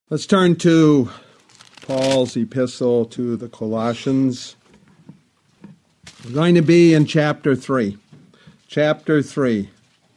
Let's turn to Paul's epistle to the Colossians. We're going to be in chapter 3. Chapter 3.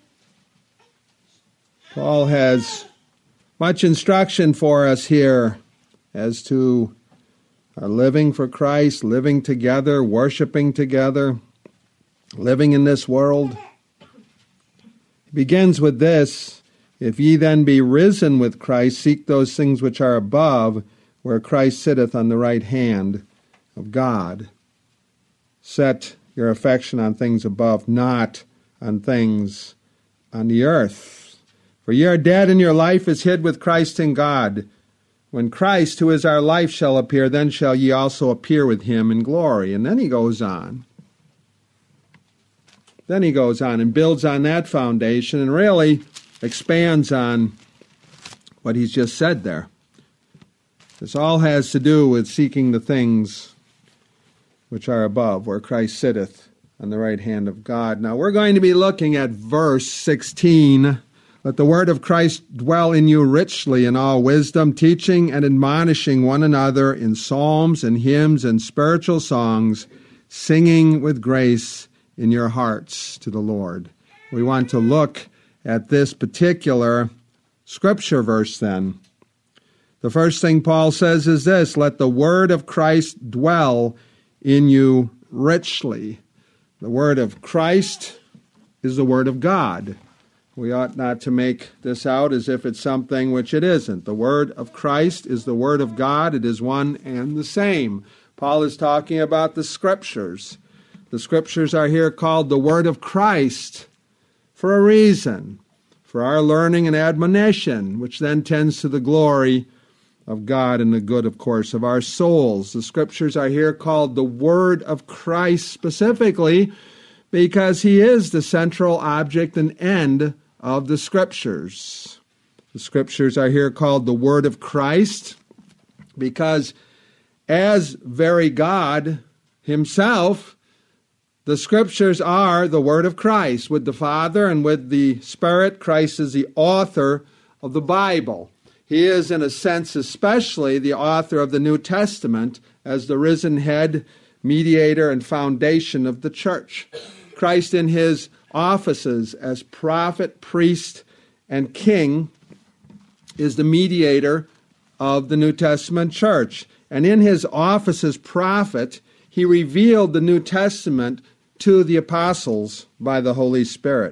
Paul has much instruction for us here as to our living for Christ, living together, worshiping together, living in this world. He begins with this: if ye then be risen with Christ, seek those things which are above, where Christ sitteth on the right hand of God. Set your affection on things above, not on things on the earth. For ye are dead, and your life is hid with Christ in God. When Christ, who is our life, shall appear, then shall ye also appear with him in glory. And then he goes on. Then he goes on and builds on that foundation and really expands on what he's just said there. This all has to do with seeking the things which are above, where Christ sitteth on the right hand of God. Now we're going to be looking at verse 16. Let the word of Christ dwell in you richly in all wisdom, teaching and admonishing one another in psalms and hymns and spiritual songs, singing with grace in your hearts to the Lord. We want to look at this particular scripture verse then. The first thing Paul says is this: let the word of Christ dwell in you richly. The word of Christ is the word of God. We ought not to make this out as if it's something which it isn't. The word of Christ is the word of God. It is one and the same. Paul is talking about the scriptures. The scriptures are here called the word of Christ for a reason, for our learning and admonition, which then tends to the glory of God and the good, of course, of our souls. The scriptures are here called the word of Christ specifically because he is the central object and end of the scriptures. The scriptures are here called the word of Christ because as very God himself, the scriptures are the word of Christ. With the Father and with the Spirit, Christ is the author of the Bible. He is, in a sense, especially the author of the New Testament as the risen head, mediator, and foundation of the church. Christ in his offices as prophet, priest, and king is the mediator of the New Testament church. And in his office as prophet, he revealed the New Testament to the apostles by the Holy Spirit.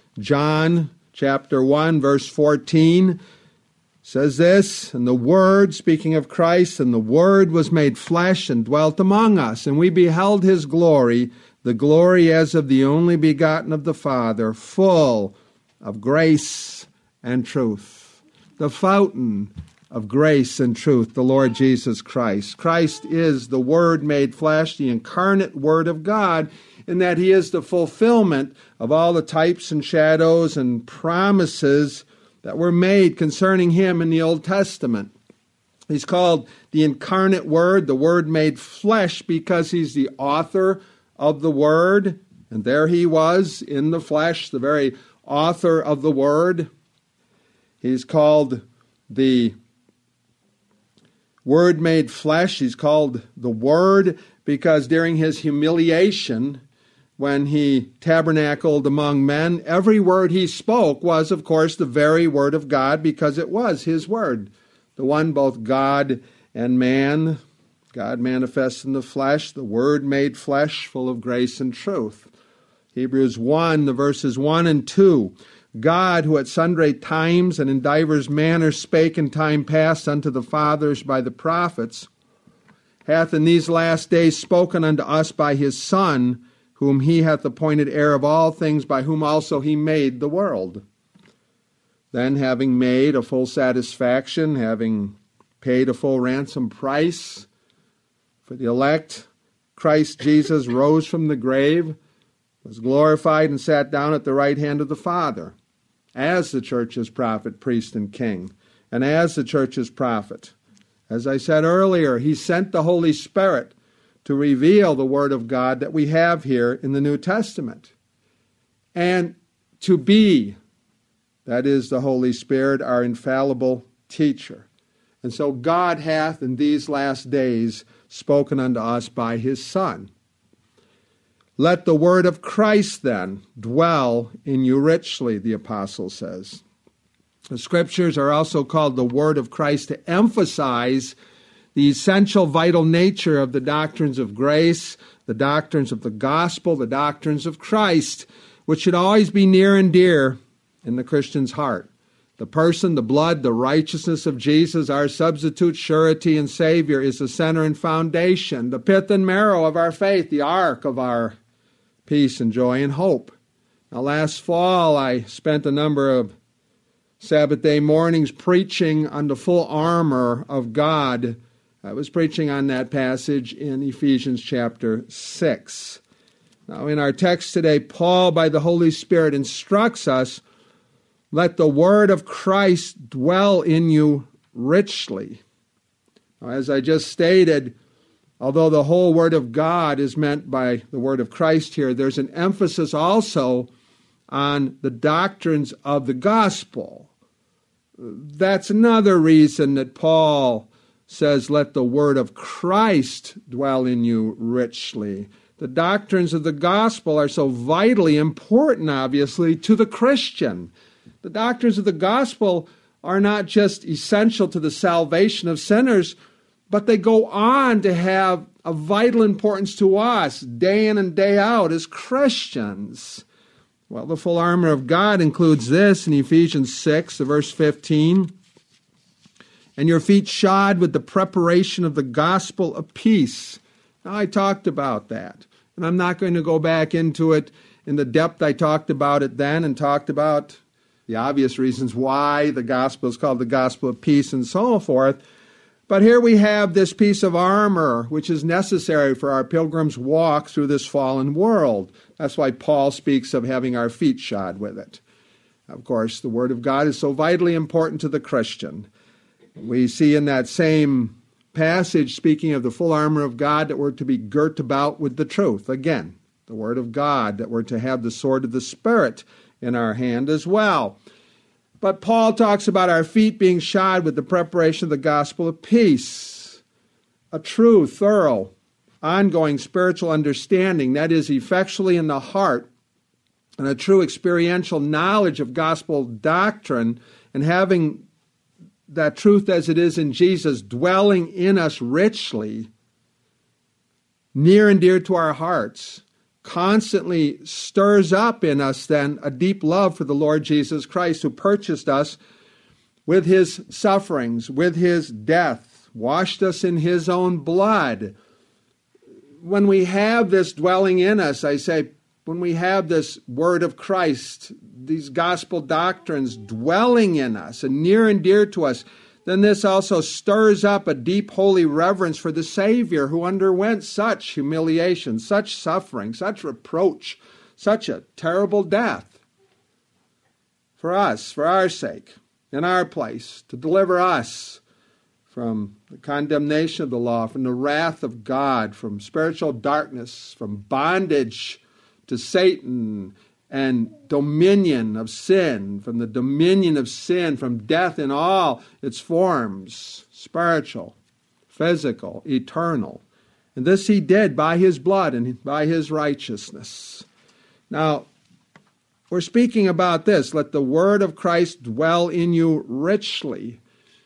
John chapter 1, verse 14 says this: and the Word, speaking of Christ, and the Word was made flesh and dwelt among us, and we beheld his glory, the glory as of the only begotten of the Father, full of grace and truth. The fountain of grace and truth, the Lord Jesus Christ. Christ is the Word made flesh, the incarnate Word of God, in that he is the fulfillment of all the types and shadows and promises that were made concerning him in the Old Testament. He's called the incarnate Word, the Word made flesh, because he's the author of the Word, and there he was in the flesh, the very author of the Word. He's called the Word made flesh. He's called the Word because during his humiliation, when he tabernacled among men, every word he spoke was, of course, the very word of God, because it was his word. The one both God and man, God manifest in the flesh, the Word made flesh, full of grace and truth. Hebrews 1, the verses 1 and 2. God, who at sundry times and in divers manners spake in time past unto the fathers by the prophets, hath in these last days spoken unto us by his Son, whom he hath appointed heir of all things, by whom also he made the world. Then, having made a full satisfaction, having paid a full ransom price for the elect, Christ Jesus rose from the grave, was glorified, and sat down at the right hand of the Father, as the church's prophet, priest, and king, and as the church's prophet. As I said earlier, he sent the Holy Spirit to reveal the Word of God that we have here in the New Testament. And to be, that is the Holy Spirit, our infallible teacher. And so God hath in these last days spoken unto us by his Son. Let the word of Christ then dwell in you richly, the apostle says. The scriptures are also called the word of Christ to emphasize the essential vital nature of the doctrines of grace, the doctrines of the gospel, the doctrines of Christ, which should always be near and dear in the Christian's heart. The person, the blood, the righteousness of Jesus, our substitute, surety, and Savior, is the center and foundation, the pith and marrow of our faith, the ark of our peace and joy and hope. Now, last fall, I spent a number of Sabbath day mornings preaching on the full armor of God. I was preaching on that passage in Ephesians chapter 6. Now, in our text today, Paul, by the Holy Spirit, instructs us, let the word of Christ dwell in you richly. Now, as I just stated, although the whole word of God is meant by the word of Christ here, there's an emphasis also on the doctrines of the gospel. That's another reason that Paul says, let the word of Christ dwell in you richly. The doctrines of the gospel are so vitally important, obviously, to the Christian. The doctrines of the gospel are not just essential to the salvation of sinners, but they go on to have a vital importance to us day in and day out as Christians. Well, the full armor of God includes this in Ephesians 6, verse 15. And your feet shod with the preparation of the gospel of peace. Now, I talked about that, and I'm not going to go back into it in the depth I talked about it then and talked about the obvious reasons why the gospel is called the gospel of peace and so forth. But here we have this piece of armor which is necessary for our pilgrim's walk through this fallen world. That's why Paul speaks of having our feet shod with it. Of course, the Word of God is so vitally important to the Christian. We see in that same passage, speaking of the full armor of God, that we're to be girt about with the truth. Again, the Word of God, that we're to have the sword of the Spirit in our hand as well. But Paul talks about our feet being shod with the preparation of the gospel of peace, a true, thorough, ongoing spiritual understanding that is effectually in the heart, and a true experiential knowledge of gospel doctrine, and having that truth as it is in Jesus dwelling in us richly, near and dear to our hearts, constantly stirs up in us then a deep love for the Lord Jesus Christ, who purchased us with his sufferings, with his death, washed us in his own blood. When we have this dwelling in us, I say, when we have this word of Christ, these gospel doctrines dwelling in us and near and dear to us, then this also stirs up a deep holy reverence for the Savior who underwent such humiliation, such suffering, such reproach, such a terrible death for us, for our sake, in our place, to deliver us from the condemnation of the law, from the wrath of God, from spiritual darkness, from bondage to Satan and dominion of sin, from the dominion of sin, from death in all its forms, spiritual, physical, eternal. And this he did by his blood and by his righteousness. Now, we're speaking about this. Let the word of Christ dwell in you richly.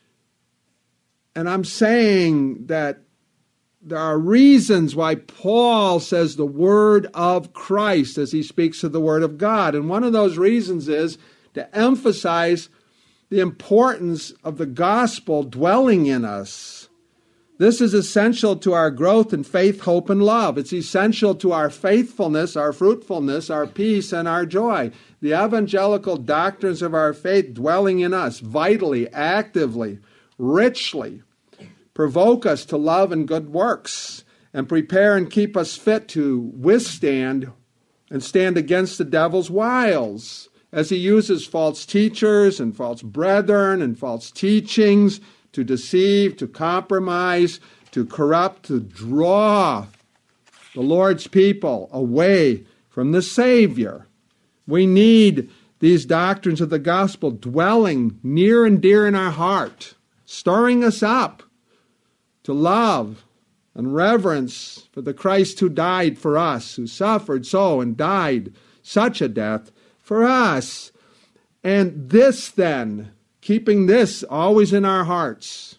And I'm saying that there are reasons why Paul says the word of Christ as he speaks of the word of God. And one of those reasons is to emphasize the importance of the gospel dwelling in us. This is essential to our growth in faith, hope, and love. It's essential to our faithfulness, our fruitfulness, our peace, and our joy. The evangelical doctrines of our faith dwelling in us vitally, actively, richly, provoke us to love and good works, and prepare and keep us fit to withstand and stand against the devil's wiles, as he uses false teachers and false brethren and false teachings to deceive, to compromise, to corrupt, to draw the Lord's people away from the Savior. We need these doctrines of the gospel dwelling near and dear in our heart, stirring us up to love and reverence for the Christ who died for us, who suffered so and died such a death for us. And this then, keeping this always in our hearts,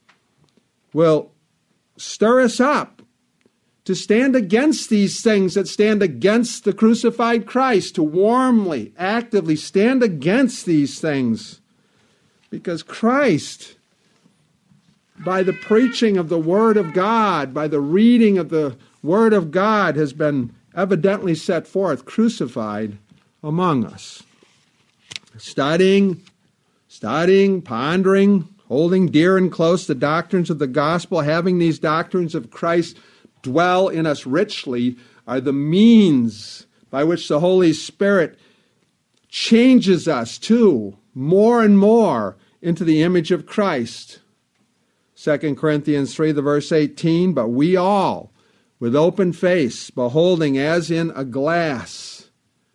will stir us up to stand against these things that stand against the crucified Christ, to warmly, actively stand against these things. Because Christ, by the preaching of the Word of God, by the reading of the Word of God, has been evidently set forth, crucified among us. Studying, pondering, holding dear and close the doctrines of the gospel, having these doctrines of Christ dwell in us richly, are the means by which the Holy Spirit changes us too, more and more, into the image of Christ. 2 Corinthians 3, the verse 18, but we all, with open face, beholding as in a glass.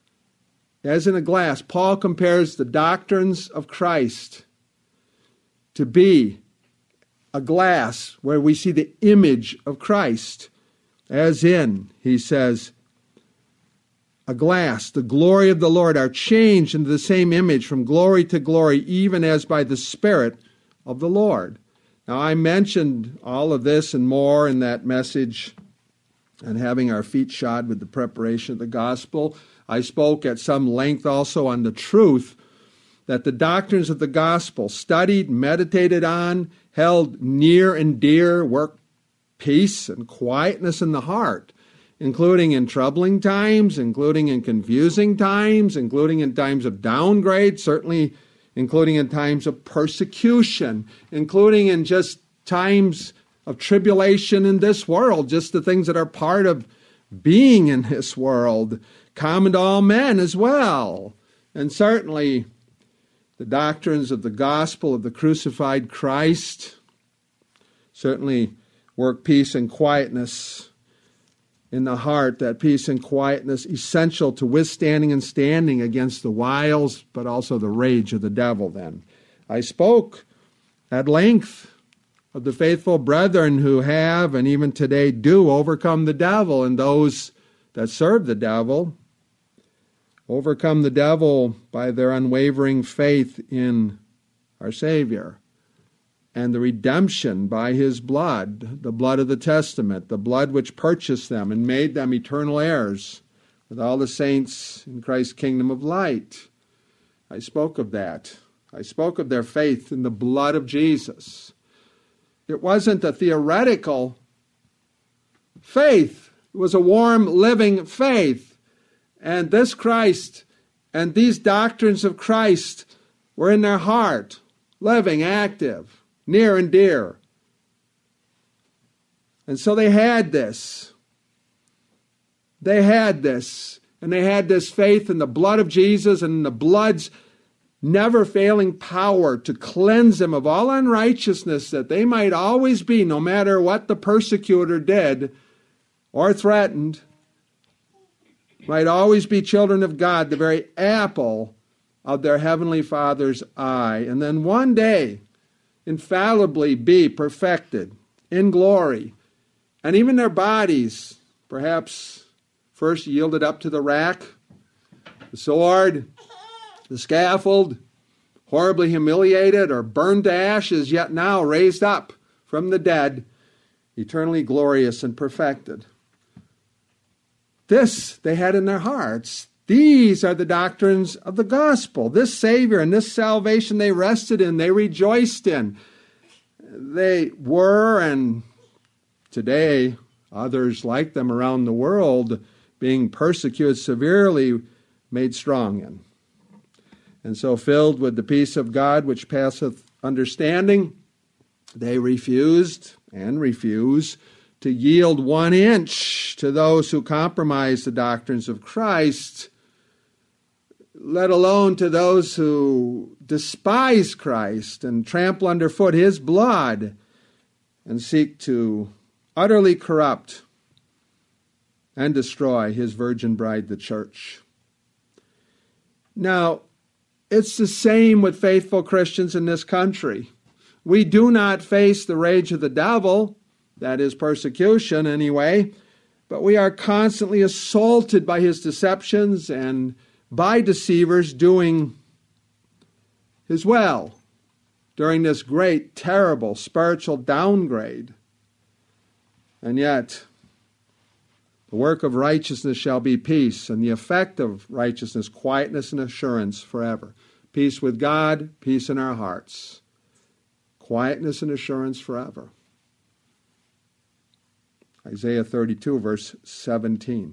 As in a glass, Paul compares the doctrines of Christ to be a glass where we see the image of Christ. As in, he says, a glass, the glory of the Lord, are changed into the same image from glory to glory, even as by the Spirit of the Lord. Now, I mentioned all of this and more in that message and having our feet shod with the preparation of the gospel. I spoke at some length also on the truth that the doctrines of the gospel, studied, meditated on, held near and dear, work peace and quietness in the heart, including in troubling times, including in confusing times, including in times of downgrade, certainly including in times of persecution, including in just times of tribulation in this world, just the things that are part of being in this world, common to all men as well. And certainly the doctrines of the gospel of the crucified Christ certainly work peace and quietness in the heart, that peace and quietness essential to withstanding and standing against the wiles, but also the rage of the devil then. I spoke at length of the faithful brethren who have and even today do overcome the devil, and those that serve the devil overcome the devil by their unwavering faith in our Savior and the redemption by his blood, the blood of the testament, the blood which purchased them and made them eternal heirs with all the saints in Christ's kingdom of light. I spoke of that. I spoke of their faith in the blood of Jesus. It wasn't a theoretical faith. It was a warm, living faith. And this Christ and these doctrines of Christ were in their heart, living, active, near and dear. And so they had this. They had this. And they had this faith in the blood of Jesus and in the blood's never failing power to cleanse them of all unrighteousness, that they might always be, no matter what the persecutor did or threatened, might always be children of God, the very apple of their heavenly Father's eye. And then one day, infallibly be perfected in glory. And even their bodies, perhaps first yielded up to the rack, the sword, the scaffold, horribly humiliated or burned to ashes, yet now raised up from the dead, eternally glorious and perfected. This they had in their hearts. These are the doctrines of the gospel. This Savior and this salvation they rested in, they rejoiced in. They were, and today others like them around the world, being persecuted severely, made strong in. And so filled with the peace of God which passeth understanding, they refused and refuse to yield 1 inch to those who compromise the doctrines of Christ, let alone to those who despise Christ and trample underfoot his blood and seek to utterly corrupt and destroy his virgin bride, the church. Now, it's the same with faithful Christians in this country. We do not face the rage of the devil, that is persecution anyway, but we are constantly assaulted by his deceptions and by deceivers doing his will during this great, terrible spiritual downgrade. And yet, the work of righteousness shall be peace, and the effect of righteousness, quietness and assurance forever. Peace with God, peace in our hearts. Quietness and assurance forever. Isaiah 32, verse 17.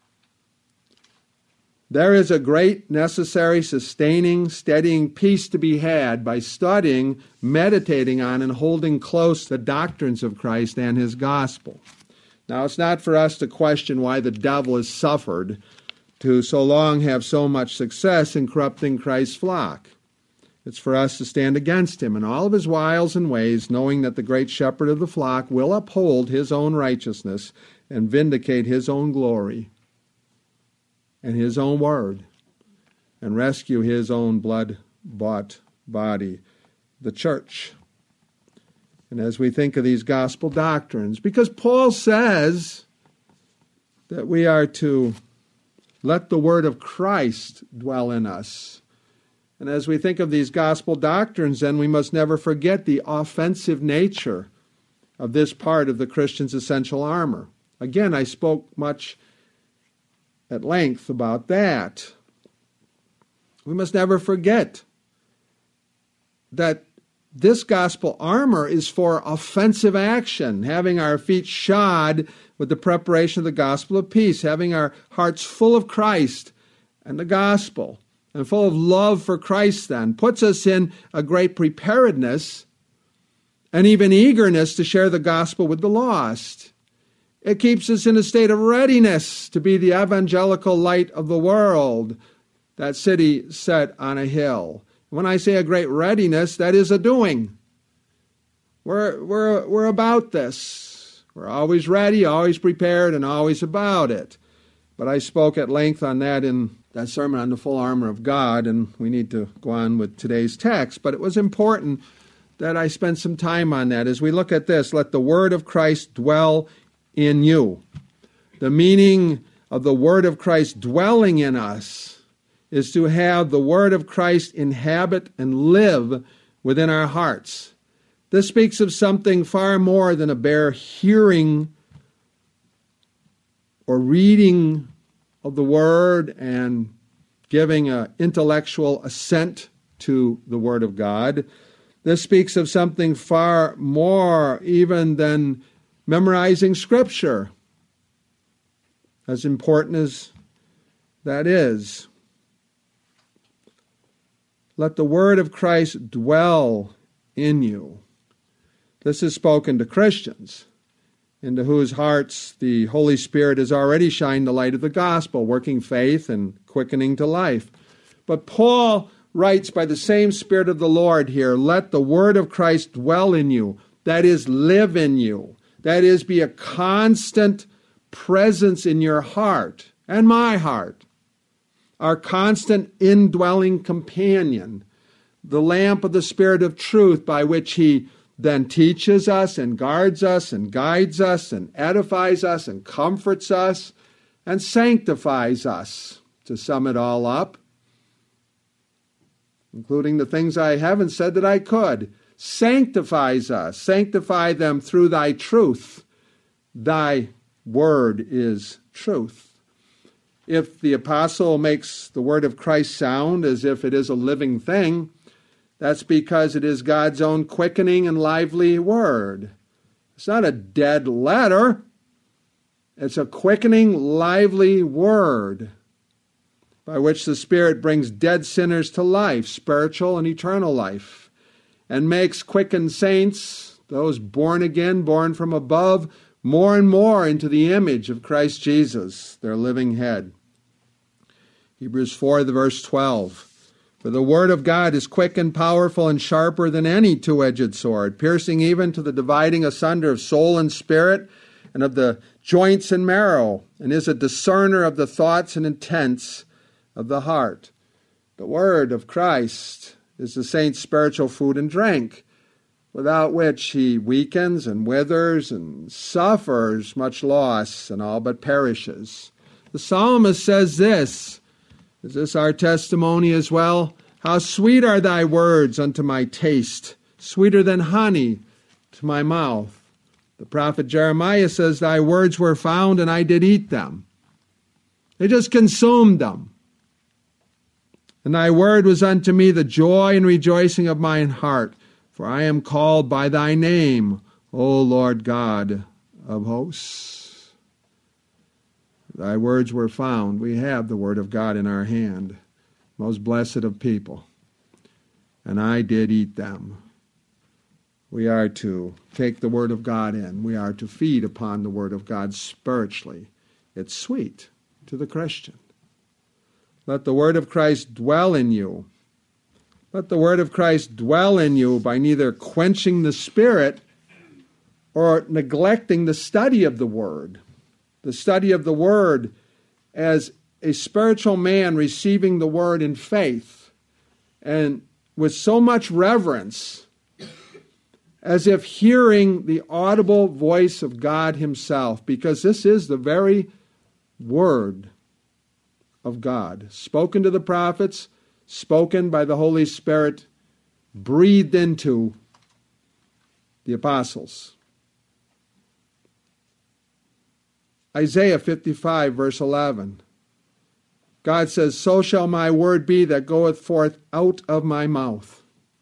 There is a great, necessary, sustaining, steadying peace to be had by studying, meditating on, and holding close the doctrines of Christ and his gospel. Now, it's not for us to question why the devil has suffered to so long have so much success in corrupting Christ's flock. It's for us to stand against him in all of his wiles and ways, knowing that the great shepherd of the flock will uphold his own righteousness and vindicate his own glory and his own word, and rescue his own blood-bought body, the church. And as we think of these gospel doctrines, because Paul says that we are to let the word of Christ dwell in us. And as we think of these gospel doctrines, then we must never forget the offensive nature of this part of the Christian's essential armor. Again, I spoke much at length about that. We must never forget that this gospel armor is for offensive action, having our feet shod with the preparation of the gospel of peace, having our hearts full of Christ and the gospel, and full of love for Christ then, puts us in a great preparedness and even eagerness to share the gospel with the lost. It keeps us in a state of readiness to be the evangelical light of the world, that city set on a hill. When I say a great readiness, that is a doing. We're about this. We're always ready, always prepared, and always about it. But I spoke at length on that in that sermon on the full armor of God, and we need to go on with today's text. But it was important that I spend some time on that. As we look at this, let the word of Christ dwell in you. The meaning of the word of Christ dwelling in us is to have the word of Christ inhabit and live within our hearts. This speaks of something far more than a bare hearing or reading of the word and giving an intellectual assent to the word of God. This speaks of something far more even than memorizing Scripture, as important as that is. Let the word of Christ dwell in you. This is spoken to Christians, into whose hearts the Holy Spirit has already shined the light of the gospel, working faith and quickening to life. But Paul writes by the same Spirit of the Lord here, let the word of Christ dwell in you, that is, live in you. That is, be a constant presence in your heart and my heart, our constant indwelling companion, the lamp of the Spirit of truth by which he then teaches us and guards us and guides us and edifies us and comforts us and sanctifies us, to sum it all up, including the things I haven't said that I could. Sanctifies us. Sanctify them through thy truth. Thy word is truth. If the apostle makes the word of Christ sound as if it is a living thing, that's because it is God's own quickening and lively word. It's not a dead letter. It's a quickening, lively word by which the Spirit brings dead sinners to life, spiritual and eternal life, and makes quickened saints, those born again, born from above, more and more into the image of Christ Jesus, their living head. Hebrews 4, verse 12. For the word of God is quick and powerful and sharper than any two-edged sword, piercing even to the dividing asunder of soul and spirit and of the joints and marrow, and is a discerner of the thoughts and intents of the heart. The word of Christ is the saint's spiritual food and drink. without which he weakens and withers and suffers much loss and all but perishes. The psalmist says this, is this our testimony as well? How sweet are thy words unto my taste, sweeter than honey to my mouth. The prophet Jeremiah says, thy words were found and I did eat them. They just consumed them. And thy word was unto me the joy and rejoicing of mine heart, for I am called by thy name, O Lord God of hosts. Thy words were found. We have the word of God in our hand, most blessed of people. And I did eat them. We are to take the word of God in. We are to feed upon the word of God spiritually. It's sweet to the Christian. Let the word of Christ dwell in you. Let the word of Christ dwell in you by neither quenching the Spirit or neglecting the study of the word. The study of the word as a spiritual man receiving the word in faith and with so much reverence, as if hearing the audible voice of God himself, because this is the very word of God, spoken to the prophets, spoken by the Holy Spirit, breathed into the apostles. Isaiah 55, verse 11. God says, so shall my word be that goeth forth out of my mouth.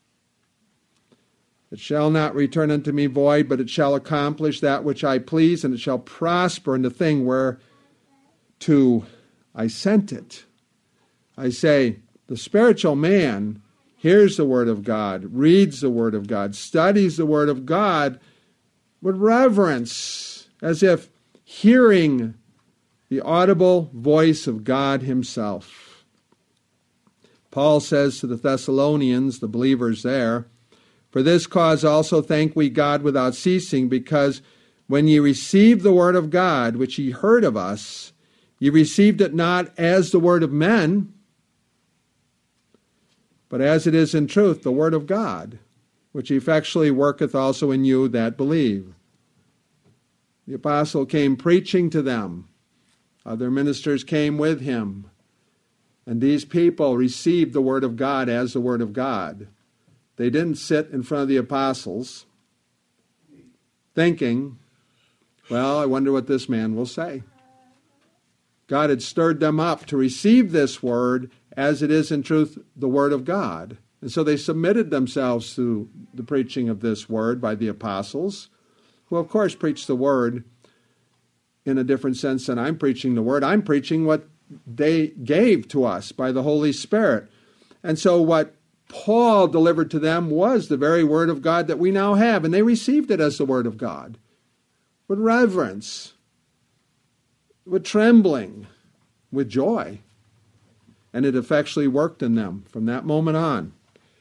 It shall not return unto me void, but it shall accomplish that which I please, and it shall prosper in the thing whereto I sent it. I say, the spiritual man hears the word of God, reads the word of God, studies the word of God with reverence, as if hearing the audible voice of God himself. Paul says to the Thessalonians, the believers there, for this cause also thank we God without ceasing, because when ye received the word of God, which ye heard of us, ye received it not as the word of men, but as it is in truth the word of God, which effectually worketh also in you that believe. The apostle came preaching to them. Other ministers came with him. And these people received the word of God as the word of God. They didn't sit in front of the apostles thinking, well, I wonder what this man will say. God had stirred them up to receive this word as it is in truth the word of God. And so they submitted themselves to the preaching of this word by the apostles, who of course preached the word in a different sense than I'm preaching the word. I'm preaching what they gave to us by the Holy Spirit. And so what Paul delivered to them was the very word of God that we now have, and they received it as the word of God with reverence, with trembling, with joy. And it effectually worked in them from that moment on.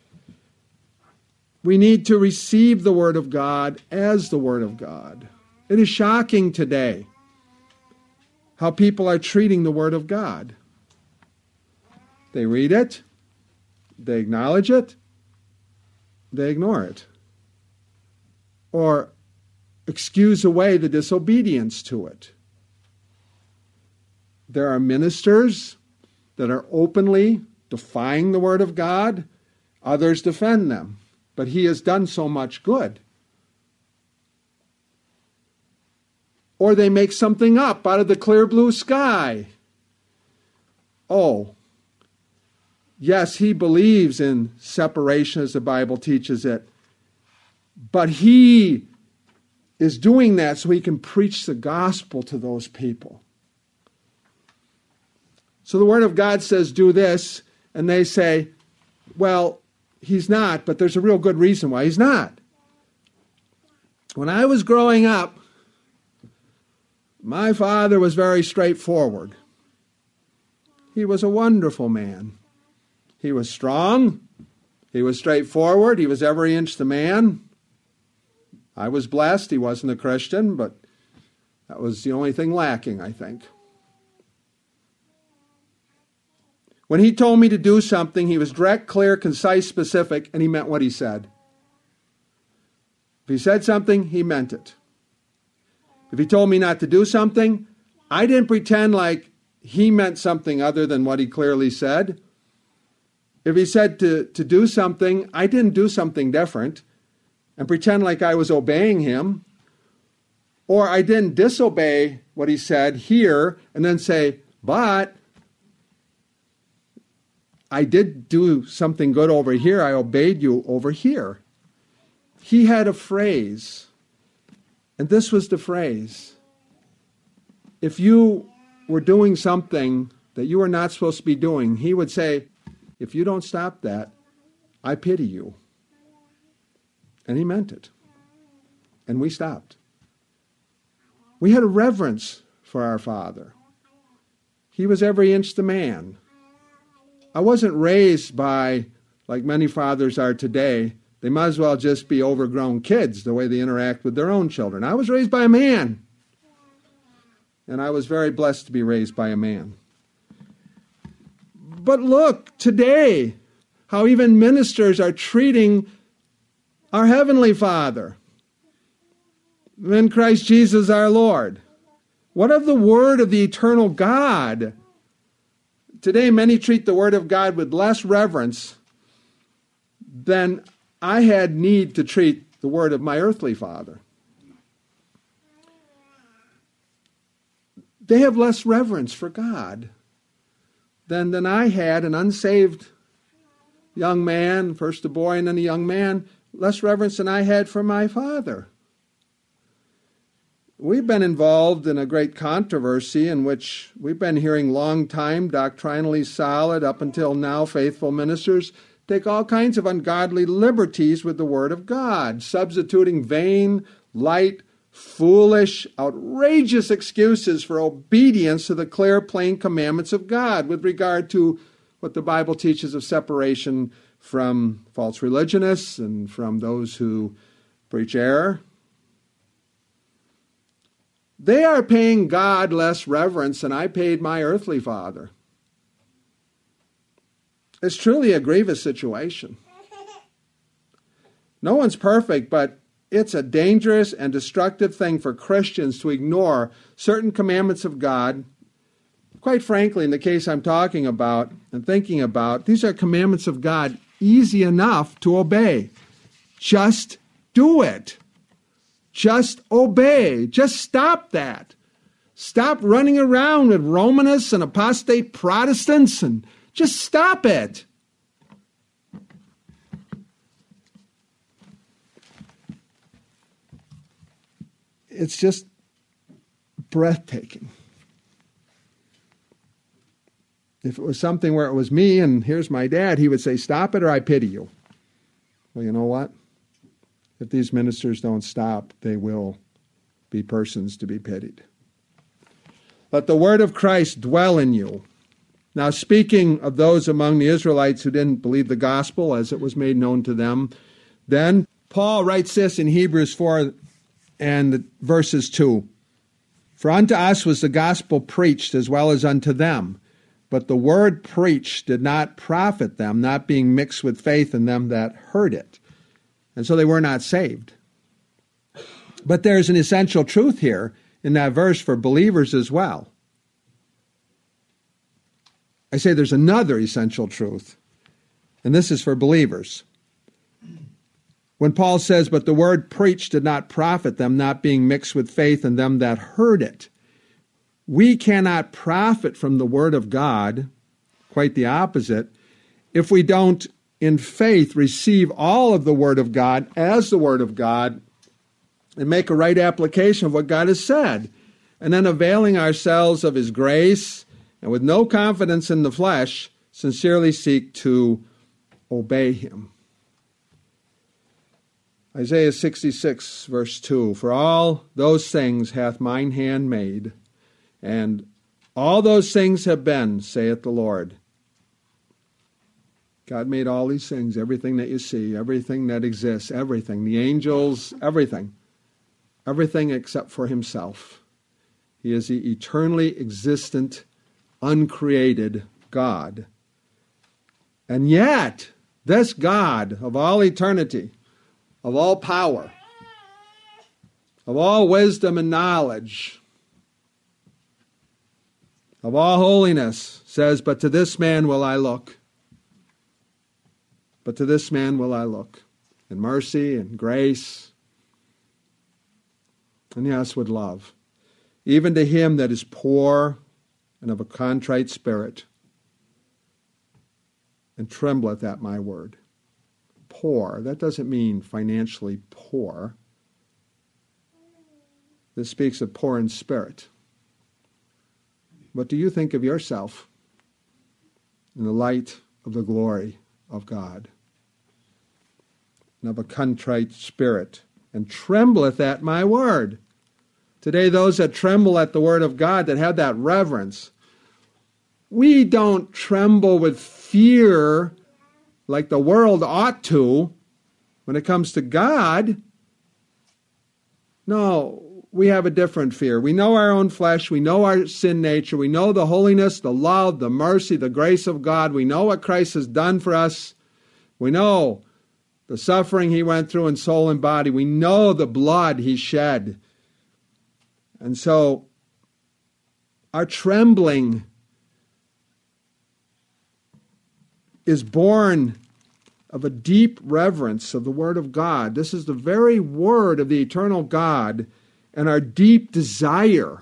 We need to receive the word of God as the word of God. It is shocking today how people are treating the word of God. They read it, they acknowledge it, they ignore it, or excuse away the disobedience to it. There are ministers that are openly defying the word of God. Others defend them. But he has done so much good. Or they make something up out of the clear blue sky. Oh, yes, he believes in separation as the Bible teaches it. But he is doing that so he can preach the gospel to those people. So the Word of God says, do this, and they say, well, he's not, but there's a real good reason why he's not. When I was growing up, my father was very straightforward. He was a wonderful man. He was strong. He was straightforward. He was every inch the man. I was blessed. He wasn't a Christian, but that was the only thing lacking, I think. When he told me to do something, he was direct, clear, concise, specific, and he meant what he said. If he said something, he meant it. If he told me not to do something, I didn't pretend like he meant something other than what he clearly said. If he said to do something, I didn't do something different and pretend like I was obeying him. Or I didn't disobey what he said here and then say, but I did do something good over here. I obeyed you over here. He had a phrase, and this was the phrase. If you were doing something that you were not supposed to be doing, he would say, if you don't stop that, I pity you. And he meant it. And we stopped. We had a reverence for our father. He was every inch the man. I wasn't raised by, like many fathers are today, they might as well just be overgrown kids the way they interact with their own children. I was raised by a man. And I was very blessed to be raised by a man. But look, today, how even ministers are treating our Heavenly Father, in Christ Jesus our Lord. What of the Word of the eternal God? Today, many treat the Word of God with less reverence than I had need to treat the Word of my earthly father. They have less reverence for God than I had, an unsaved young man, first a boy and then a young man, less reverence than I had for my father. We've been involved in a great controversy in which we've been hearing long time, doctrinally solid, up until now, faithful ministers take all kinds of ungodly liberties with the Word of God, substituting vain, light, foolish, outrageous excuses for obedience to the clear, plain commandments of God with regard to what the Bible teaches of separation from false religionists and from those who preach error. They are paying God less reverence than I paid my earthly father. It's truly a grievous situation. No one's perfect, but it's a dangerous and destructive thing for Christians to ignore certain commandments of God. Quite frankly, in the case I'm talking about and thinking about, these are commandments of God easy enough to obey. Just do it. Just obey. Just stop that. Stop running around with Romanists and apostate Protestants and just stop it. It's just breathtaking. If it was something where it was me and here's my dad, he would say, stop it or I pity you. Well, you know what? If these ministers don't stop, they will be persons to be pitied. Let the word of Christ dwell in you. Now, speaking of those among the Israelites who didn't believe the gospel as it was made known to them, then Paul writes this in Hebrews 4 and verses 2. For unto us was the gospel preached as well as unto them, but the word preached did not profit them, not being mixed with faith in them that heard it. And so they were not saved. But there's an essential truth here in that verse for believers as well. I say there's another essential truth, and this is for believers. When Paul says, but the word preached did not profit them, not being mixed with faith in them that heard it. We cannot profit from the word of God, quite the opposite, if we don't in faith receive all of the word of God as the word of God and make a right application of what God has said, and then availing ourselves of his grace and with no confidence in the flesh, sincerely seek to obey him. Isaiah 66, verse 2, for all those things hath mine hand made, and all those things have been, saith the Lord. God made all these things, everything that you see, everything that exists, everything, the angels, everything except for himself. He is the eternally existent, uncreated God. And yet, this God of all eternity, of all power, of all wisdom and knowledge, of all holiness, says, but to this man will I look. But to this man will I look, in mercy and grace, and yes, with love. Even to him that is poor and of a contrite spirit, and trembleth at my word. Poor, that doesn't mean financially poor. This speaks of poor in spirit. What do you think of yourself in the light of the glory of God? And of a contrite spirit, and trembleth at my word. Today, those that tremble at the word of God, that have that reverence, we don't tremble with fear like the world ought to when it comes to God. No, we have a different fear. We know our own flesh. We know our sin nature. We know the holiness, the love, the mercy, the grace of God. We know what Christ has done for us. We know the suffering he went through in soul and body. We know the blood he shed. And so our trembling is born of a deep reverence of the Word of God. This is the very Word of the eternal God, and our deep desire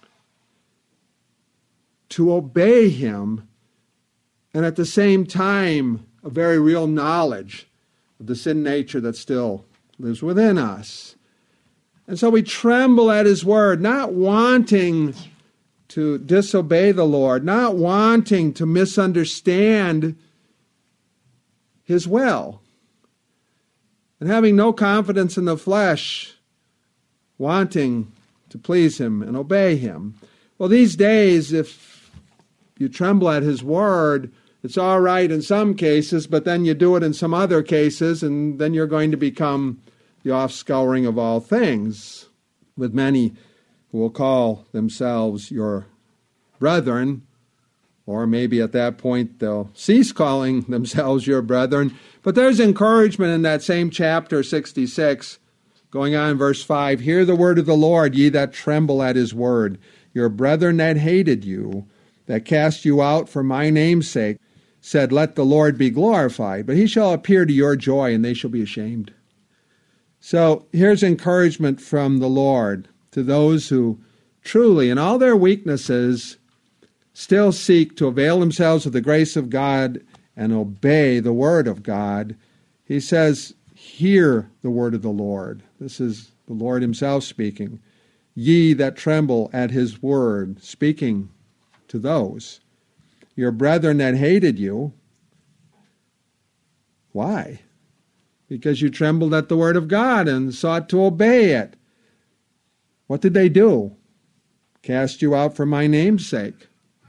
to obey him, and at the same time, a very real knowledge of the sin nature that still lives within us. And so we tremble at his word, not wanting to disobey the Lord, not wanting to misunderstand his will, and having no confidence in the flesh, wanting to please him and obey him. Well, these days, if you tremble at his word, it's all right in some cases, but then you do it in some other cases, and then you're going to become the offscouring of all things, with many who will call themselves your brethren, or maybe at that point they'll cease calling themselves your brethren. But there's encouragement in that same chapter 66, going on in verse 5. Hear the word of the Lord, ye that tremble at his word. Your brethren that hated you, that cast you out for my name's sake, said, let the Lord be glorified. But he shall appear to your joy, and they shall be ashamed. So here's encouragement from the Lord to those who truly, in all their weaknesses, still seek to avail themselves of the grace of God and obey the word of God. He says, hear the word of the Lord. This is the Lord himself speaking. Ye that tremble at his word, speaking to those. Your brethren that hated you. Why? Because you trembled at the word of God and sought to obey it. What did they do? Cast you out for my name's sake.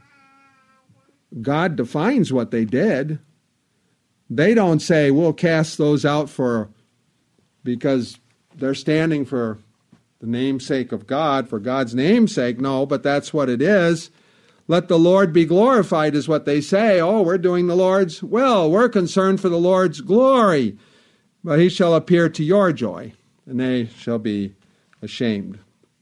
God defines what they did. They don't say, we'll cast those out because they're standing for the namesake of God, for God's namesake. No, but that's what it is. Let the Lord be glorified is what they say. Oh, we're doing the Lord's will. We're concerned for the Lord's glory. But he shall appear to your joy, and they shall be ashamed.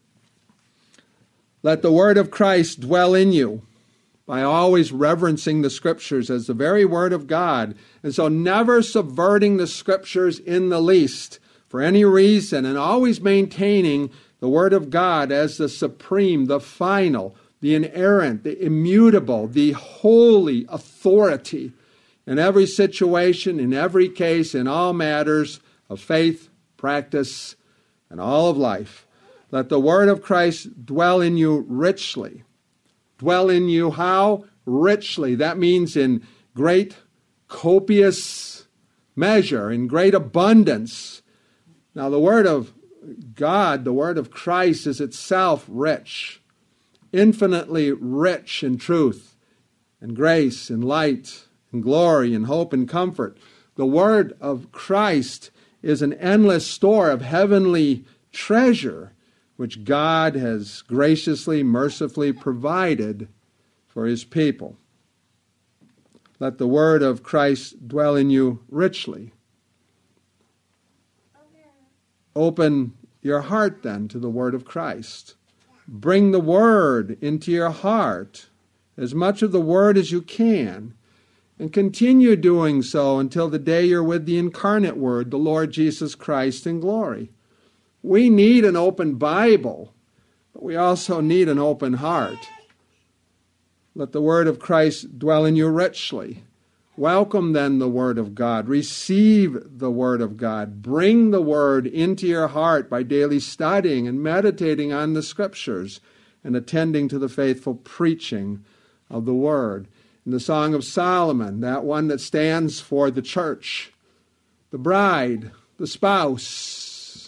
Let the word of Christ dwell in you by always reverencing the Scriptures as the very word of God. And so never subverting the Scriptures in the least for any reason, and always maintaining the word of God as the supreme, the final, the inerrant, the immutable, the holy authority in every situation, in every case, in all matters of faith, practice, and all of life. Let the word of Christ dwell in you richly. Dwell in you how? Richly. That means in great, copious measure, in great abundance. Now, the word of God, the word of Christ, is itself rich, infinitely rich in truth and grace and light and glory and hope and comfort. The word of Christ is an endless store of heavenly treasure, which God has graciously, mercifully provided for his people. Let the word of Christ dwell in you richly. Open your heart then to the word of Christ. Bring the word into your heart, as much of the word as you can, and continue doing so until the day you're with the incarnate Word, the Lord Jesus Christ in glory. We need an open Bible, but we also need an open heart. Let the word of Christ dwell in you richly. Welcome then the word of God. Receive the word of God. Bring the word into your heart by daily studying and meditating on the Scriptures and attending to the faithful preaching of the word. In the Song of Solomon, that one that stands for the church, the bride, the spouse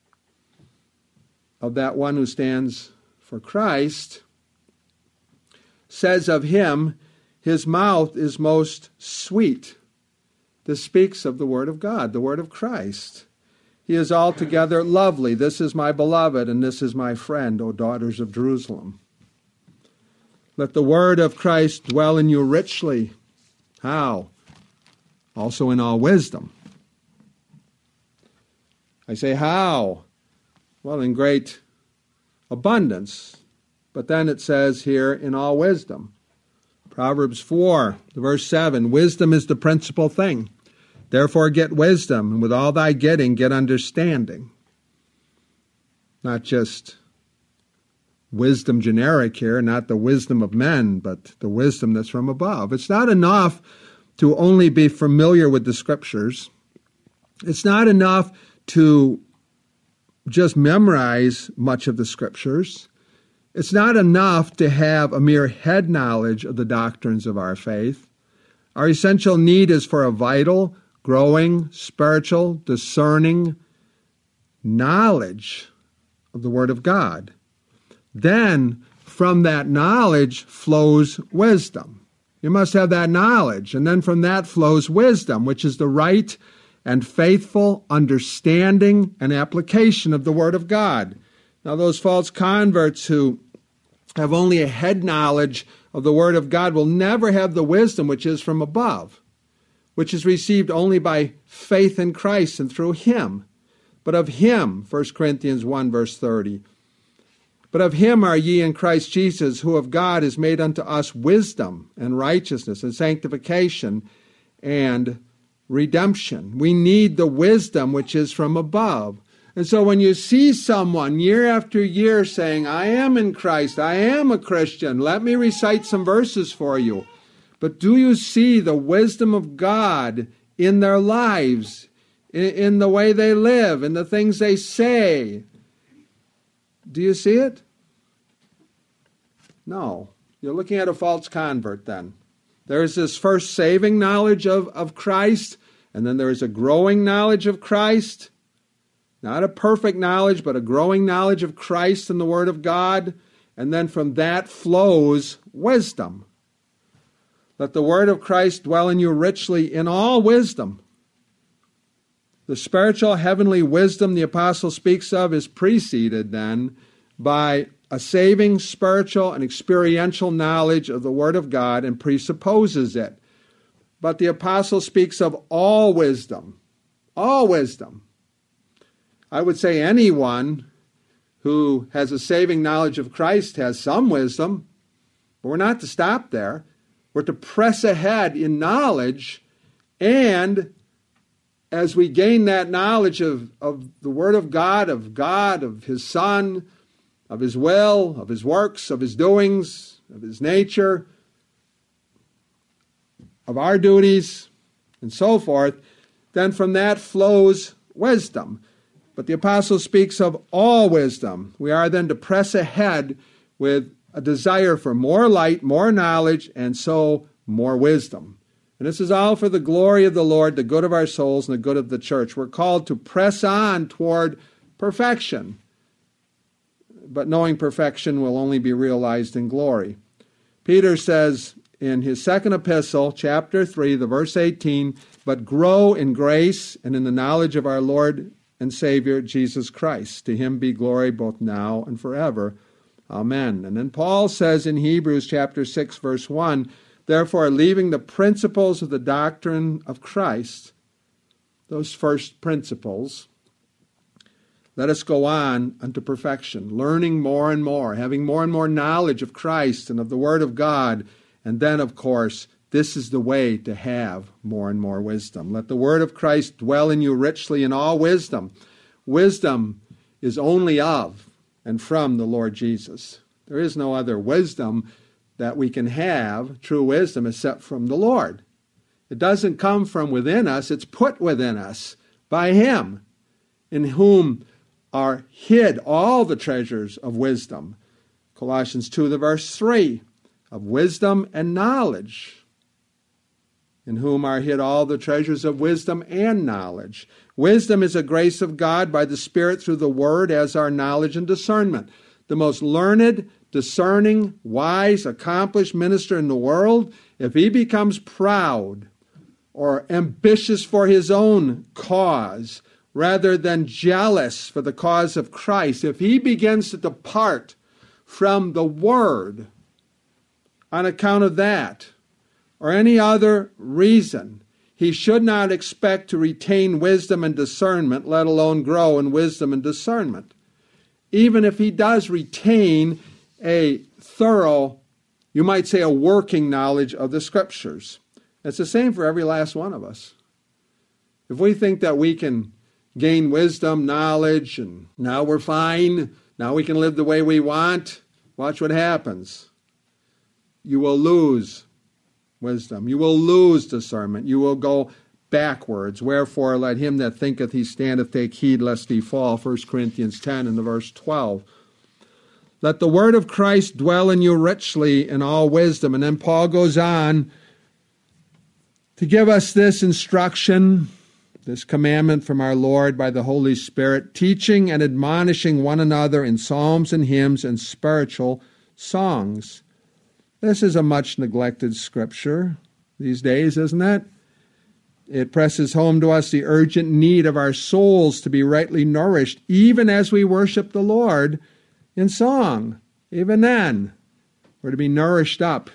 of that one who stands for Christ, says of him, his mouth is most sweet. This speaks of the word of God, the word of Christ. He is altogether lovely. This is my beloved, and this is my friend, O daughters of Jerusalem. Let the word of Christ dwell in you richly. How? Also in all wisdom. I say how? Well, in great abundance. But then it says here, in all wisdom. Proverbs 4, verse 7, wisdom is the principal thing. Therefore get wisdom, and with all thy getting, get understanding. Not just wisdom generic here, not the wisdom of men, but the wisdom that's from above. It's not enough to only be familiar with the Scriptures. It's not enough to just memorize much of the Scriptures. It's not enough to have a mere head knowledge of the doctrines of our faith. Our essential need is for a vital, growing, spiritual, discerning knowledge of the Word of God. Then, from that knowledge flows wisdom. You must have that knowledge, and then from that flows wisdom, which is the right and faithful understanding and application of the Word of God. Now, those false converts who have only a head knowledge of the Word of God will never have the wisdom which is from above, which is received only by faith in Christ and through Him. But of Him, 1 Corinthians 1, verse 30, but of Him are ye in Christ Jesus, who of God is made unto us wisdom and righteousness and sanctification and redemption. We need the wisdom which is from above. And so when you see someone year after year saying, I am in Christ, I am a Christian, let me recite some verses for you. But do you see the wisdom of God in their lives, in the way they live, in the things they say? Do you see it? No. You're looking at a false convert then. There's this first saving knowledge of Christ, and then there is a growing knowledge of Christ. Not a perfect knowledge, but a growing knowledge of Christ and the Word of God. And then from that flows wisdom. Let the Word of Christ dwell in you richly in all wisdom. The spiritual heavenly wisdom the apostle speaks of is preceded then by a saving spiritual and experiential knowledge of the Word of God and presupposes it. But the apostle speaks of all wisdom. All wisdom. I would say anyone who has a saving knowledge of Christ has some wisdom, but we're not to stop there. We're to press ahead in knowledge, and as we gain that knowledge of the Word of God, of His Son, of His will, of His works, of His doings, of His nature, of our duties, and so forth, then from that flows wisdom. But the apostle speaks of all wisdom. We are then to press ahead with a desire for more light, more knowledge, and so more wisdom. And this is all for the glory of the Lord, the good of our souls, and the good of the church. We're called to press on toward perfection. But knowing perfection will only be realized in glory. Peter says in his second epistle, chapter 3, the verse 18, but grow in grace and in the knowledge of our Lord and Savior, Jesus Christ. To Him be glory both now and forever. Amen. And then Paul says in Hebrews chapter 6, verse 1, therefore, leaving the principles of the doctrine of Christ, those first principles, Let us go on unto perfection, learning more and more, having more and more knowledge of Christ and of the Word of God. And then, of course, this is the way to have more and more wisdom. Let the Word of Christ dwell in you richly in all wisdom. Wisdom is only of and from the Lord Jesus. There is no other wisdom that we can have, true wisdom, except from the Lord. It doesn't come from within us, it's put within us by Him, in whom are hid all the treasures of wisdom. Colossians 2, the verse 3, of wisdom and knowledge, in whom are hid all the treasures of wisdom and knowledge. Wisdom is a grace of God by the Spirit through the Word as our knowledge and discernment. The most learned, discerning, wise, accomplished minister in the world, if he becomes proud or ambitious for his own cause, rather than jealous for the cause of Christ, if he begins to depart from the Word on account of that, or any other reason, he should not expect to retain wisdom and discernment, let alone grow in wisdom and discernment. Even if he does retain a thorough, you might say a working knowledge of the Scriptures. It's the same for every last one of us. If we think that we can gain wisdom, knowledge, and now we're fine, now we can live the way we want, watch what happens. You will lose wisdom. You will lose discernment. You will go backwards. Wherefore, let him that thinketh he standeth take heed lest he fall. 1 Corinthians 10 and the verse 12. Let the word of Christ dwell in you richly in all wisdom. And then Paul goes on to give us this instruction, this commandment from our Lord by the Holy Spirit, teaching and admonishing one another in psalms and hymns and spiritual songs. This is a much neglected scripture these days, isn't it? It presses home to us the urgent need of our souls to be rightly nourished, even as we worship the Lord in song. Even then, we're to be nourished up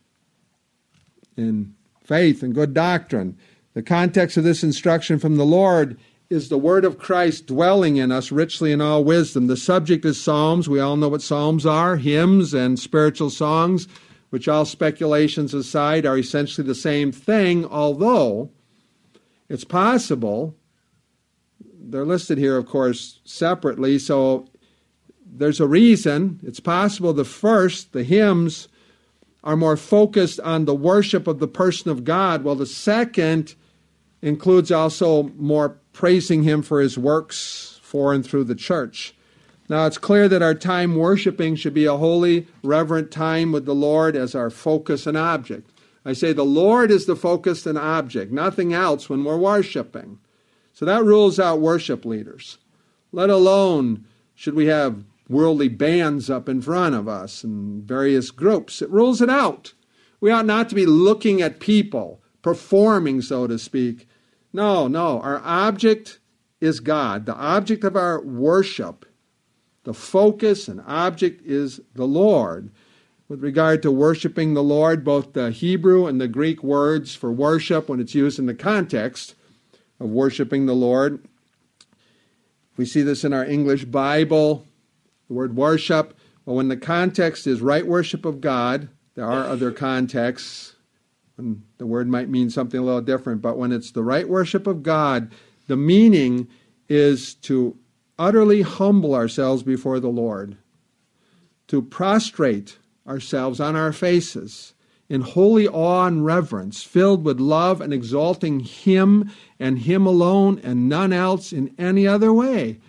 in faith and good doctrine. The context of this instruction from the Lord is the word of Christ dwelling in us richly in all wisdom. The subject is psalms. We all know what psalms are, hymns and spiritual songs, which, all speculations aside, are essentially the same thing, although it's possible, they're listed here, of course, separately, so there's a reason. It's possible the hymns, are more focused on the worship of the person of God, while the second includes also more praising Him for His works for and through the church. Now, it's clear that our time worshiping should be a holy, reverent time with the Lord as our focus and object. I say the Lord is the focus and object, nothing else when we're worshiping. So that rules out worship leaders. Let alone should we have worldly bands up in front of us and various groups. It rules it out. We ought not to be looking at people, performing, so to speak. No, our object is God. The object of our worship, the focus and object is the Lord. With regard to worshiping the Lord, both the Hebrew and the Greek words for worship, when it's used in the context of worshiping the Lord, we see this in our English Bible, the word worship. Well, when the context is right worship of God, there are other contexts, and the word might mean something a little different, but when it's the right worship of God, the meaning is to utterly humble ourselves before the Lord, to prostrate ourselves on our faces in holy awe and reverence, filled with love and exalting Him and Him alone and none else in any other way.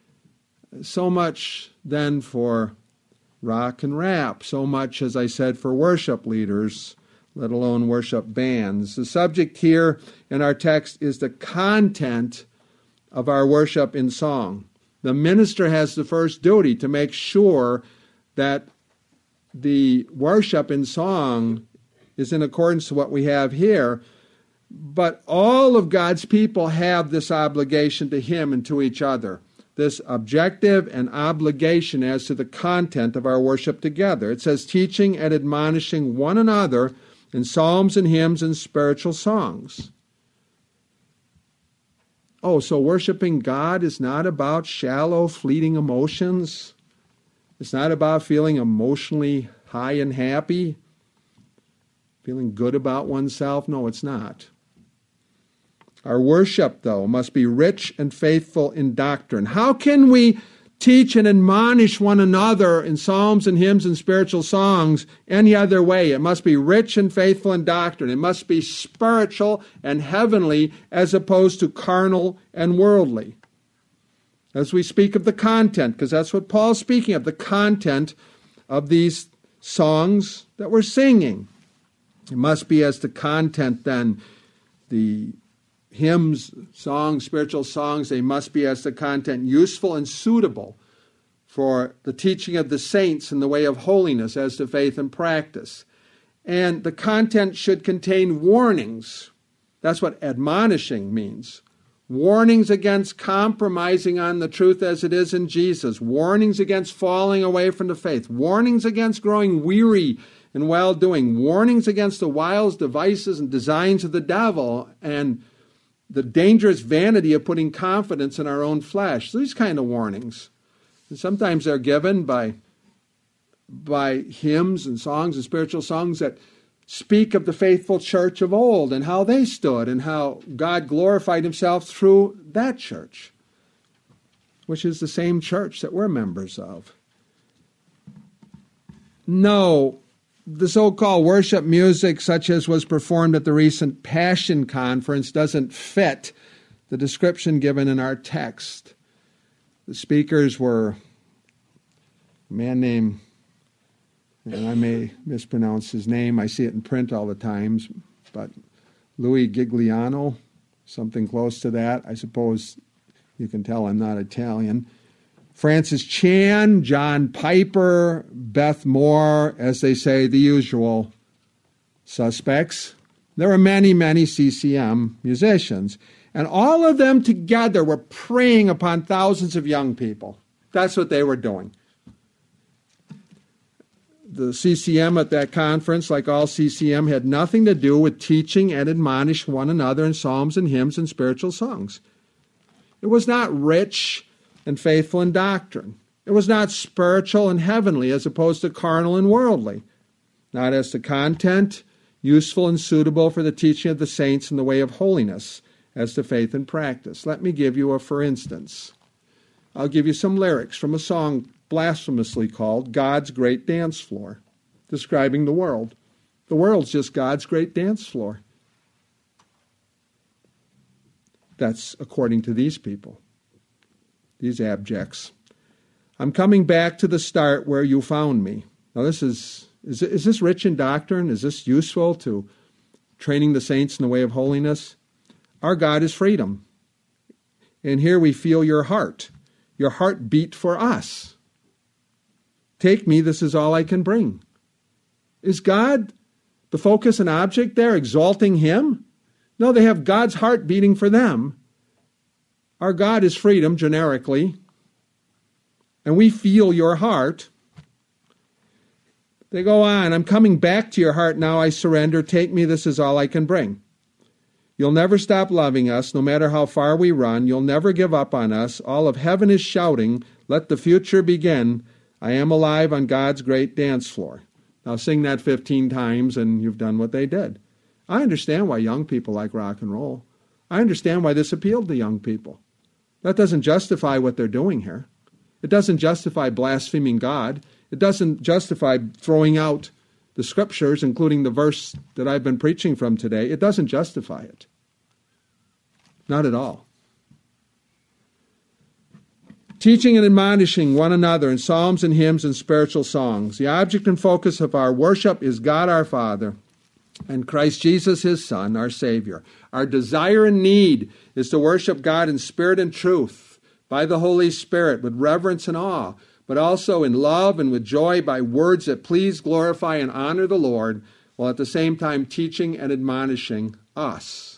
So much then for rock and rap, so much, as I said, for worship leaders, let alone worship bands. The subject here in our text is the content of our worship in song. The minister has the first duty to make sure that the worship in song is in accordance to what we have here. But all of God's people have this obligation to Him and to each other, this objective and obligation as to the content of our worship together. It says, teaching and admonishing one another in psalms and hymns and spiritual songs. Oh, so worshiping God is not about shallow, fleeting emotions? It's not about feeling emotionally high and happy? Feeling good about oneself? No, it's not. Our worship, though, must be rich and faithful in doctrine. How can we teach and admonish one another in psalms and hymns and spiritual songs any other way? It must be rich and faithful in doctrine. It must be spiritual and heavenly as opposed to carnal and worldly. As we speak of the content, because that's what Paul's speaking of, the content of these songs that we're singing. It must be as the content then, the hymns, songs, spiritual songs, they must be as the content useful and suitable for the teaching of the saints in the way of holiness as to faith and practice. And the content should contain warnings. That's what admonishing means. Warnings against compromising on the truth as it is in Jesus. Warnings against falling away from the faith. Warnings against growing weary in well-doing. Warnings against the wiles, devices, and designs of the devil, and the dangerous vanity of putting confidence in our own flesh. These kind of warnings. And sometimes they're given by hymns and songs and spiritual songs that speak of the faithful church of old and how they stood and how God glorified himself through that church, which is the same church that we're members of. No, the so-called worship music, such as was performed at the recent Passion Conference, doesn't fit the description given in our text. The speakers were a man named, and I may mispronounce his name, I see it in print all the times, but Louis Gigliano, something close to that. I suppose you can tell I'm not Italian. Francis Chan, John Piper, Beth Moore, as they say, the usual suspects. There were many, many CCM musicians. And all of them together were preying upon thousands of young people. That's what they were doing. The CCM at that conference, like all CCM, had nothing to do with teaching and admonish one another in psalms and hymns and spiritual songs. It was not rich and faithful in doctrine. It was not spiritual and heavenly as opposed to carnal and worldly. Not as to content, useful and suitable for the teaching of the saints in the way of holiness, as to faith and practice. Let me give you a for instance. I'll give you some lyrics from a song blasphemously called God's Great Dance Floor, describing the world. The world's just God's great dance floor. That's according to these people. These abjects. I'm coming back to the start where you found me. Now is this rich in doctrine? Is this useful to training the saints in the way of holiness? Our God is freedom. And here we feel your heart beat for us. Take me, this is all I can bring. Is God the focus and object there, exalting him? No, they have God's heart beating for them. Our God is freedom, generically, and we feel your heart. They go on, I'm coming back to your heart now, I surrender. Take me, this is all I can bring. You'll never stop loving us, no matter how far we run. You'll never give up on us. All of heaven is shouting, let the future begin. I am alive on God's great dance floor. Now sing that 15 times and you've done what they did. I understand why young people like rock and roll. I understand why this appealed to young people. That doesn't justify what they're doing here. It doesn't justify blaspheming God. It doesn't justify throwing out the scriptures, including the verse that I've been preaching from today. It doesn't justify it. Not at all. Teaching and admonishing one another in psalms and hymns and spiritual songs. The object and focus of our worship is God our Father and Christ Jesus, his Son, our Savior. Our desire and need is to worship God in spirit and truth, by the Holy Spirit, with reverence and awe, but also in love and with joy by words that please, glorify, and honor the Lord, while at the same time teaching and admonishing us.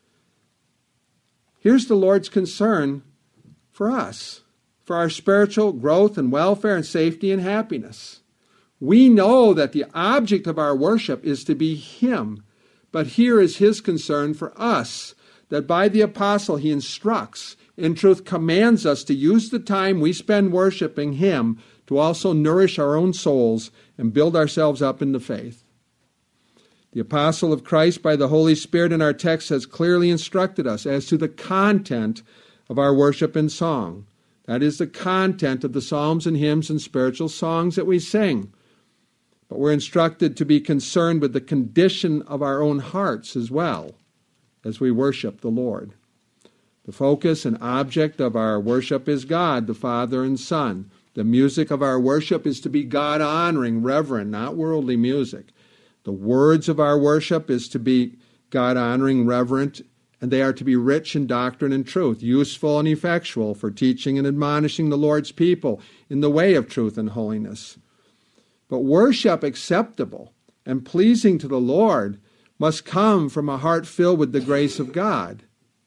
Here's the Lord's concern for us, for our spiritual growth and welfare and safety and happiness. We know that the object of our worship is to be Him, but here is His concern for us, that by the apostle he instructs, in truth commands us to use the time we spend worshiping him to also nourish our own souls and build ourselves up in the faith. The apostle of Christ by the Holy Spirit in our text has clearly instructed us as to the content of our worship and song. That is the content of the psalms and hymns and spiritual songs that we sing. But we're instructed to be concerned with the condition of our own hearts as well as we worship the Lord. The focus and object of our worship is God, the Father and Son. The music of our worship is to be God-honoring, reverent, not worldly music. The words of our worship is to be God-honoring, reverent, and they are to be rich in doctrine and truth, useful and effectual for teaching and admonishing the Lord's people in the way of truth and holiness. But worship acceptable and pleasing to the Lord must come from a heart filled with the grace of God.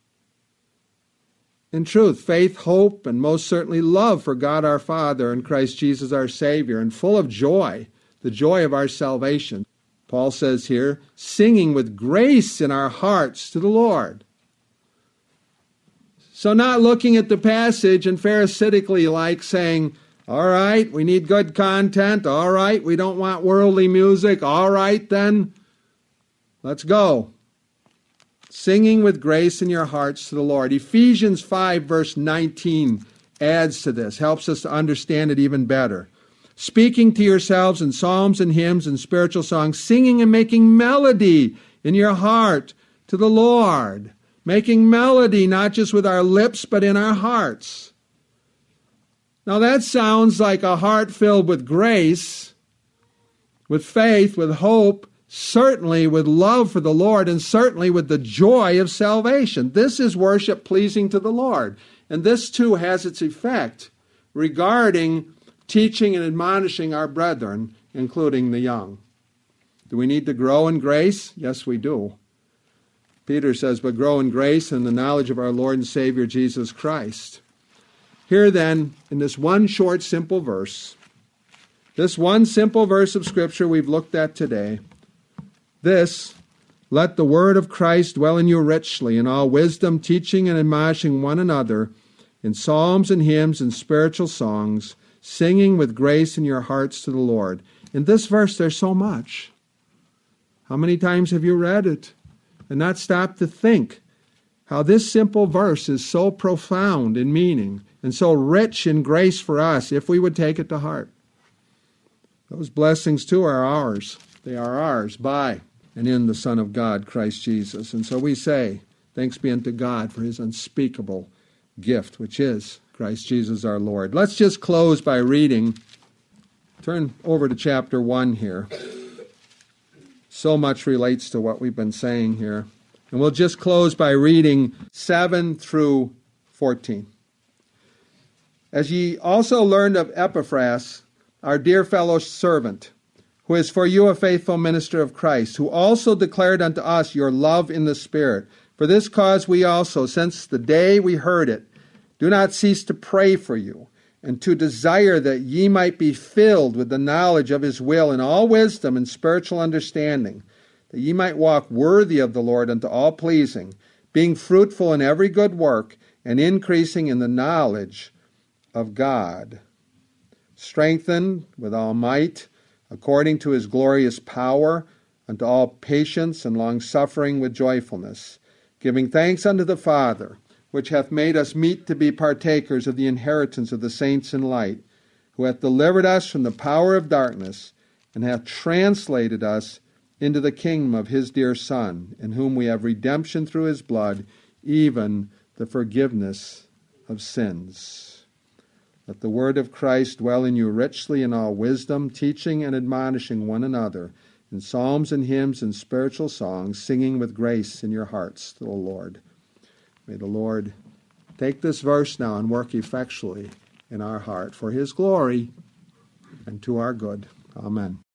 In truth, faith, hope, and most certainly love for God our Father and Christ Jesus our Savior, and full of joy, the joy of our salvation. Paul says here, singing with grace in our hearts to the Lord. So not looking at the passage and pharisaitically like saying, all right, we need good content. All right, we don't want worldly music. All right, then, let's go. Singing with grace in your hearts to the Lord. Ephesians 5, verse 19 adds to this, helps us to understand it even better. Speaking to yourselves in psalms and hymns and spiritual songs, singing and making melody in your heart to the Lord. Making melody not just with our lips, but in our hearts. Now that sounds like a heart filled with grace, with faith, with hope, certainly with love for the Lord, and certainly with the joy of salvation. This is worship pleasing to the Lord. And this too has its effect regarding teaching and admonishing our brethren, including the young. Do we need to grow in grace? Yes, we do. Peter says, but grow in grace and the knowledge of our Lord and Savior Jesus Christ. Here then, in this one short, simple verse, this one simple verse of Scripture we've looked at today, this, let the word of Christ dwell in you richly in all wisdom, teaching and admonishing one another in psalms and hymns and spiritual songs, singing with grace in your hearts to the Lord. In this verse, there's so much. How many times have you read it and not stopped to think how this simple verse is so profound in meaning and so rich in grace for us if we would take it to heart? Those blessings too are ours. They are ours by and in the Son of God, Christ Jesus. And so we say, thanks be unto God for his unspeakable gift, which is Christ Jesus our Lord. Let's just close by reading. Turn over to chapter 1 here. So much relates to what we've been saying here. And we'll just close by reading 7 through 14. As ye also learned of Epaphras, our dear fellow servant, who is for you a faithful minister of Christ, who also declared unto us your love in the Spirit. For this cause we also, since the day we heard it, do not cease to pray for you, and to desire that ye might be filled with the knowledge of his will in all wisdom and spiritual understanding, that ye might walk worthy of the Lord unto all pleasing, being fruitful in every good work, and increasing in the knowledge of God, strengthened with all might, according to his glorious power, unto all patience and longsuffering with joyfulness, giving thanks unto the Father, which hath made us meet to be partakers of the inheritance of the saints in light, who hath delivered us from the power of darkness, and hath translated us into the kingdom of his dear Son, in whom we have redemption through his blood, even the forgiveness of sins. Let the word of Christ dwell in you richly in all wisdom, teaching and admonishing one another in psalms and hymns and spiritual songs, singing with grace in your hearts to the Lord. May the Lord take this verse now and work effectually in our heart for his glory and to our good. Amen.